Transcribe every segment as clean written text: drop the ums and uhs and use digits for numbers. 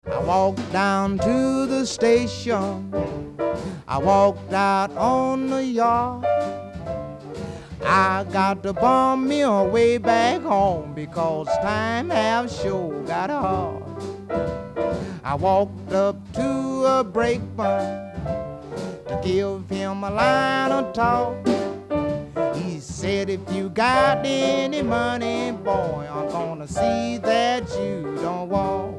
I walked down to the station. I walked out on the yard. I got to bum me a way back home because time have sure got hard. I walked up to a brakeman to give him a line of talk. He said, if you got any money, boy, I'm gonna see that you don't walk.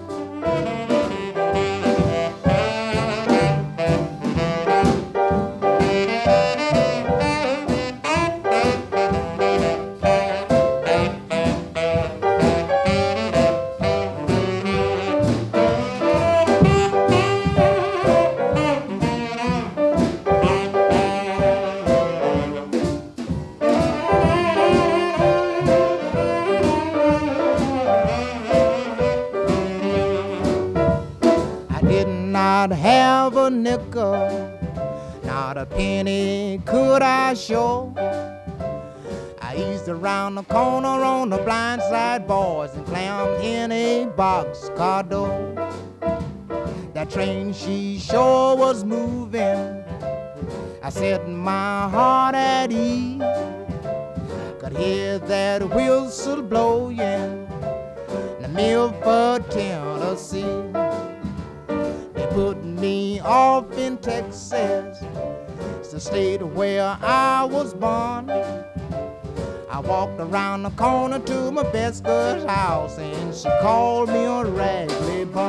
I did not have a nickel, not a penny could I show. I eased around the corner on the blind side, boys, and clammed in a boxcar door. That train, she sure was moving. I set my heart at ease. Could hear that whistle blowing in Milford, Tennessee. They put me off in Texas, it's the state where I was born. I walked around the corner to my best girl's house and she called me a raggedy boy.